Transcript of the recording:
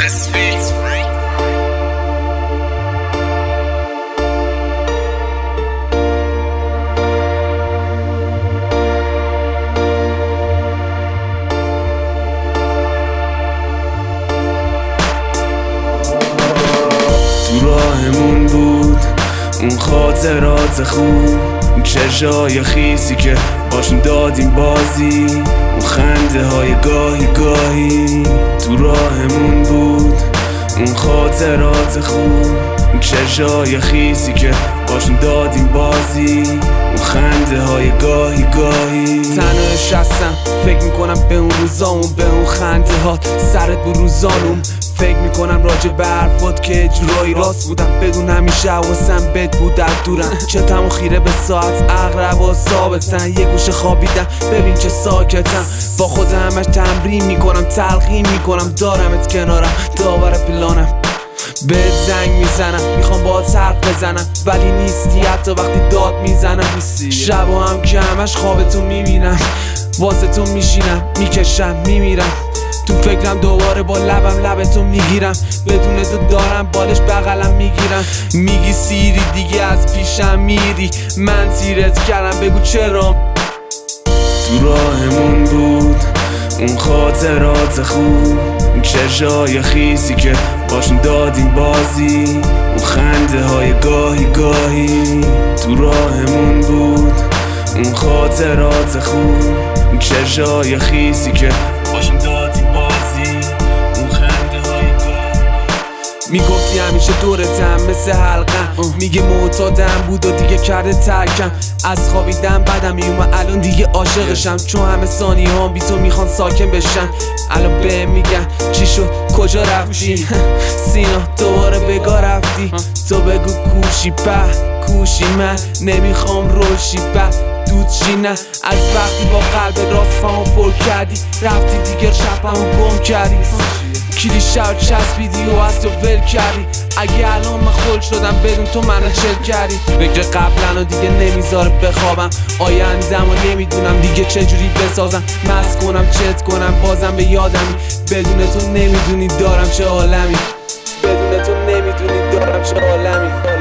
تو راهمون بود اون خاطرات خوب، اون چشای خیسی که باشون دادیم بازی، اون خنده های گاهی گاهی. تو راهمون بود اون خاطرات خوب، اون چشای خیسی که باشون دادیم بازی، اون خنده های گاهی گاهی. تنها نشستم فکر میکنم به اون روزامون، به اون خنده هات سرت بود روزانم. فکر میکنم راجع به حرفات که اجرایی راست بودم، بدون همیشه حواسم بد بود از دورم. چتم و خیره به ساعت اقرب و ثابتن، یه گوشه خوابیدم ببین چه ساکتم. با خود همش تمرین میکنم، تلقین میکنم، دارمت کنارم، داور پلانم. بهت زنگ میزنم میخوام باهات حرف بزنم، ولی نیستی حتی وقتی داد میزنم. شبا هم که همش خوابتو میبینم، واسه تو میشینم میکشم میمیرم. تو فکرم دوباره با لبم لبتو میگیرم، بدون تو دارم بالش بغلم میگیرم. میگی سیری دیگه از پیشم میری، من تیرت کردم بگو چرا. تو راهمون بود اون خاطرات خوب، اون چشای خیسی که باشون دادیم بازی، اون خنده های گاهی گاهی. تو راهمون بود اون خاطرات خوب، اون چشای خیسی که باشون دادیم بازی، اون خنده های گاهی. میگفتی همیشه دورتم مثل حلقم، میگه معتادم بود و دیگه کرده ترکم. از خوابیدم بدم میومد الان دیگه عاشقشم، چون همه ثانیه هم بی تو میخوان ساکن بشن. الان به میگن چی شد کجا رفتی سینا دوباره بگاه رفتی. تو بگو کوشی کوشی من نمیخوام روشی دود چی نه. از وقتی با قلب راستمو پر کردی رفتی دیگه شبمو گم کردی. کلی شب چسبیدی و از تو ول کردی. اگه الان من خل شدم بدون تو منو چل کردی. فکر قبلن و دیگه نمیذاره بخوابم، آیندم و نمیدونم دیگه چجوری بسازم. مست کنم چت کنم بازم به یادمی، بدون تو نمیدونی دارم چه عالمی، بدون تو نمیدونی دارم چه عالمی.